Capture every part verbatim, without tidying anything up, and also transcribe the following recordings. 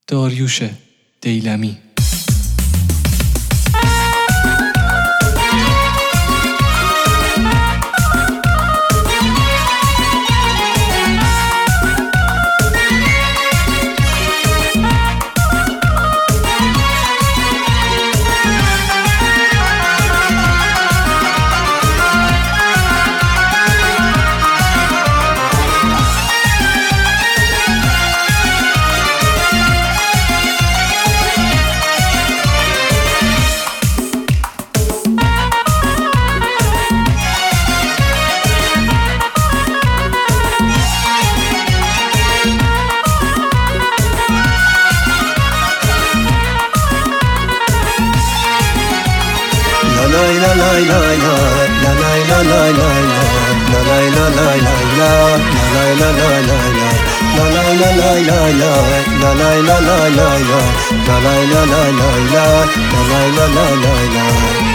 داریوش دیلمی. La la la la la la la la la la la la la la la la la.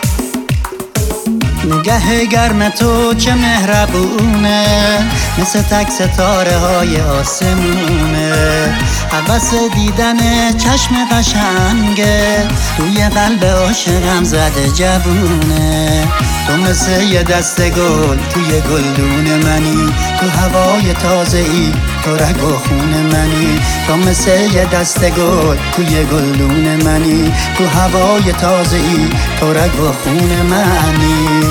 نگه گرم تو چه مهربونه، مثل تک ستاره های آسمونه. هوس دیدن چشم قشنگه، توی قلب عاشقم زده جوونه. تو مثل یه دسته گل توی گلدون منی، تو هوای تازه ای تو رگ و خون منی. تو مثل یه دسته گل توی گلدون منی، تو هوای تازه ای تو رگ و خون منی.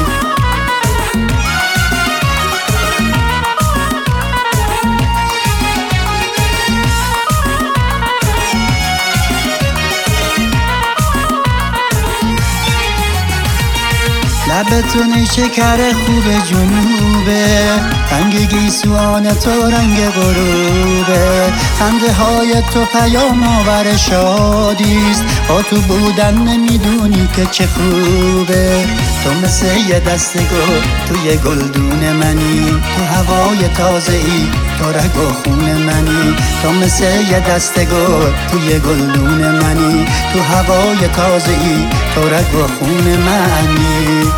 لبتون شکر خوب جنوبه، رنگ گیسوان تو رنگ غروبه. خنده های تو پیام آور شادیست، با تو بودن نمیدونی که چه خوبه. تو مثل یه دسته گل توی گلدون منی، تو هوای تازه ای تو رگ و خون منی. تو مثل یه دسته گل توی گلدون منی، تو هوای تازه ای تو رگ و خون منی.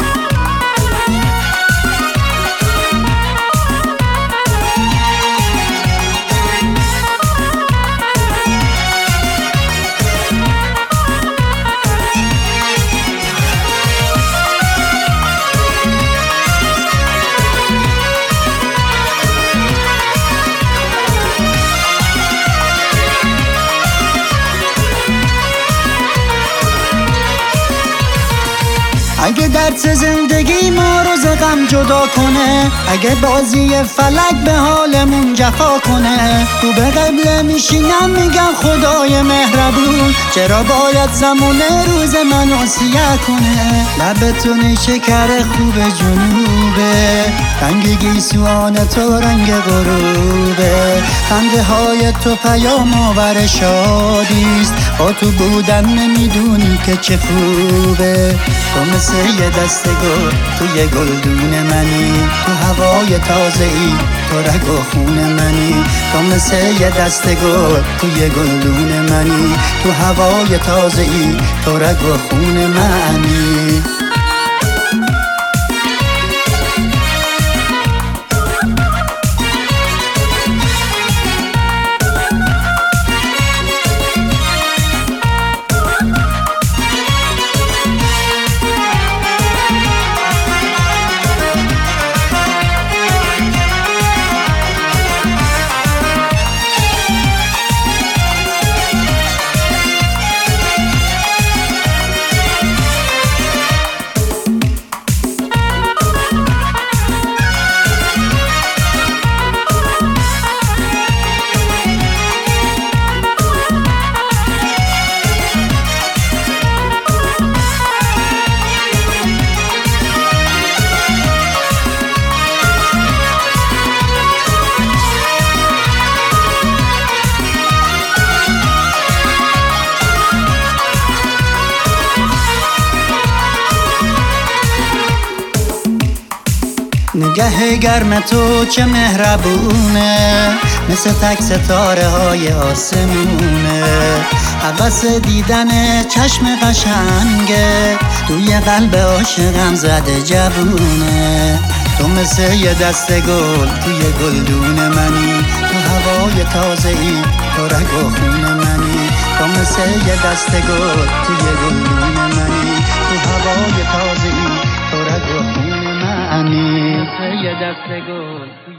اگه درس زندگی ما رو ز غم جدا کنه، اگه بازی فلک به حالمون جفا کنه، تو به قبله میشینم میگم خدای مهربون، چرا باید زمونه روز منو سیاه کنه. لبتون شکر خوب جنوبه، رنگ گیسوان تو رنگ غروبه. خنده های تو پیام آور شادیست، با تو بودن نمیدونی که چه خوبه. تو مثل یه دسته گل توی گلدون منی، تو هوای تازه ای تو رگ و خون منی. تو مثل یه دسته گل توی گلدون منی، تو هوای تازه ای تو رگ و خون منی. نگه گرم تو چه مهربونه، مثل تک ستاره های آسمونه. هوس دیدن چشم قشنگه، توی قلب عاشقم زده جوونه. تو مثل یه دسته گل توی گلدون منی، تو هوای تازه ای تو رگ و خون منی. مثل یه دست گل توی گلدون منی، تو هوای تازه‌ای تو رگ و خون منی، مثل یه دست گل